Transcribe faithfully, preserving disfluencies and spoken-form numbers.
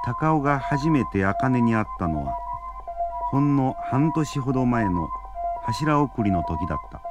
高尾が初めて茜に会ったのはほんの半年ほど前の柱送りの時だった。